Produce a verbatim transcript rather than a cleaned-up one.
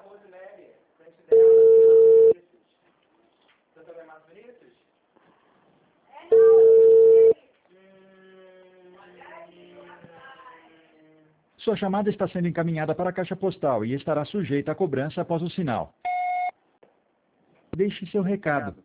Sua chamada está sendo encaminhada para a caixa postal e estará sujeita a cobrança após o sinal. Deixe seu recado.